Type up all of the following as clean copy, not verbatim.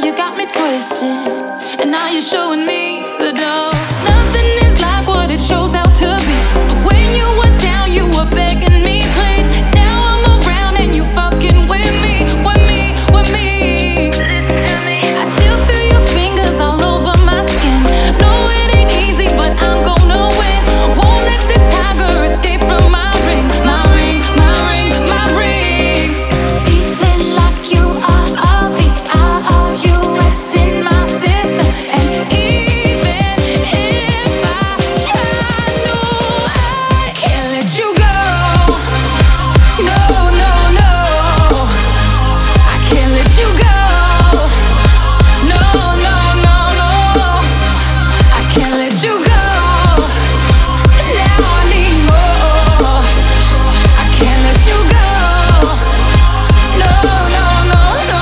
you got me twisted, and now you're showing me the door. Nothing is like what it shows out to be. When you were down, you were begging me, please. Now I'm around and you fucking with me, with me, with me. Listen to me. I still feel your fingers all over my skin. No, it ain't easy, but I'm gonna win. Won't let the tiger escape from my ring, my ring, my ring, my ring. Feeling like you are a VIOUS in my system, and even if I try, no, I can't let you go. No, no, no, I can't let you go. No, no, no, no, I can't let you go. Now I need more. I can't let you go. No, no, no, no.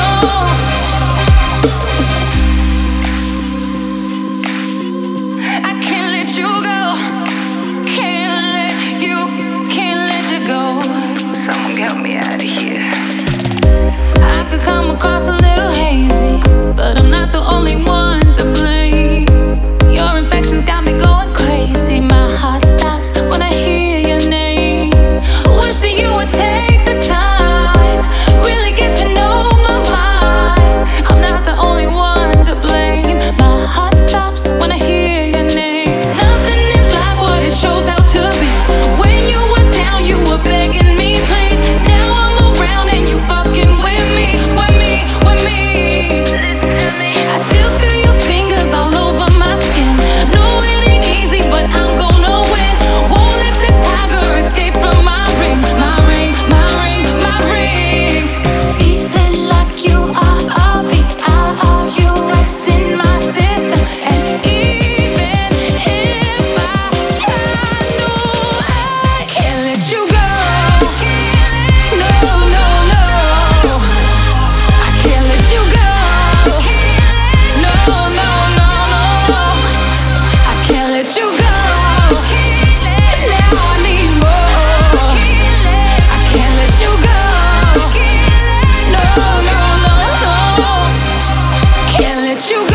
I can't let you go. Can't let you go. Someone help me out of here. I could come across a little hazy, but I'm not the only one to blame. Your infections got me going crazy. My heart stops when I hear your name. Wish that you would take the time, really get to know my mind. I'm not the only one to blame. My heart stops when I hear your name. Nothing is like what it shows out to be. When you were down, you were begging me, please. Now I'm around and you fucking with me, with me, with me. Listen to me. I still feel your fingers all over my skin. No, it ain't easy, but I'm gonna win. Won't let the tiger escape from my ring, my ring, my ring, my ring. Feeling like you are a VIOUS in my system, and even if I try, no, I can't let you go. No, no, no, I can't let you go. No, no, no, no, I can't let you go. Now I need more. I can't let you go. No, no, no, no, can't let you go.